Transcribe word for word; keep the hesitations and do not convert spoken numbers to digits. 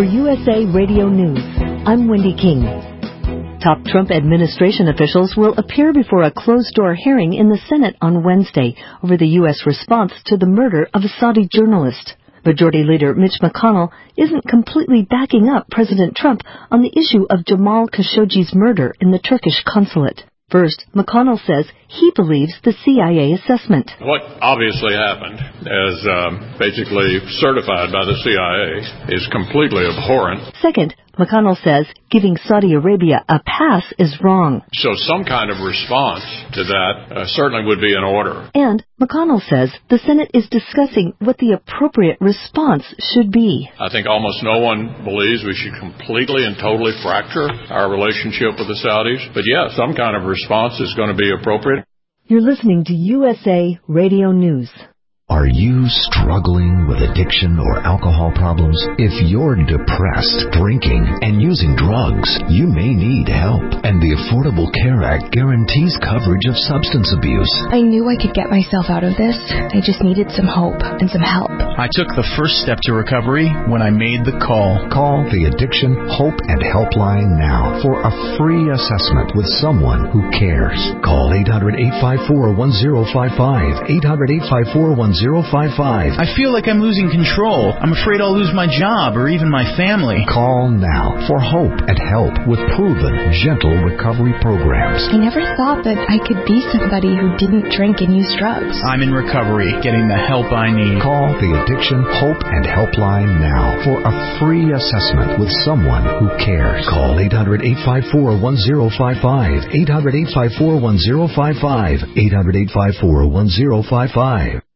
For U S A Radio News, I'm Wendy King. Top Trump administration officials will appear before a closed-door hearing in the Senate on Wednesday over the U S response to the murder of a Saudi journalist. Majority Leader Mitch McConnell isn't completely backing up President Trump on the issue of Jamal Khashoggi's murder in the Turkish consulate. First, McConnell says he believes the C I A assessment. What obviously happened, as um, basically certified by the C I A, is completely abhorrent. Second, McConnell says giving Saudi Arabia a pass is wrong. So some kind of response to that uh, certainly would be in order. And McConnell says the Senate is discussing what the appropriate response should be. I think almost no one believes we should completely and totally fracture our relationship with the Saudis. But yeah, some kind of response is going to be appropriate. You're listening to U S A Radio News. Are you struggling with addiction or alcohol problems? If you're depressed, drinking, and using drugs, you may need help. And the Affordable Care Act guarantees coverage of substance abuse. I knew I could get myself out of this. I just needed some hope and some help. I took the first step to recovery when I made the call. Call the Addiction Hope and Helpline now for a free assessment with someone who cares. Call eight hundred, eight five four, one zero five five, eight hundred, eight five four, one zero five five. I feel like I'm losing control. I'm afraid I'll lose my job or even my family. Call now for hope and help with proven, gentle recovery programs. I never thought that I could be somebody who didn't drink and use drugs. I'm in recovery, getting the help I need. Call the Addiction Hope and Helpline now for a free assessment with someone who cares. Call eight hundred, eight five four, one zero five five, eight hundred, eight five four, one zero five five, eight hundred, eight five four, one zero five five.